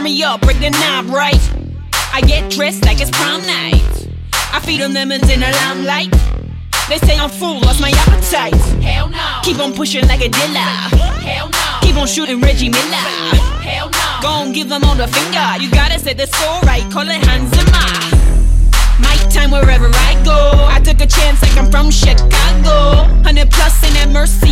me up, break the knob right. I get dressed like it's prom night. I feed them lemons in the limelight. They say I'm full, lost my appetite. Hell no. Keep on pushing like a dealer. Hell no. Keep on shooting Reggie Miller. Hell no. Gon' give them all the finger. You gotta set the score right, call it Hans Zimmer. My time wherever I go. I took a chance like I'm from Chicago. 100 plus in that Mercedes.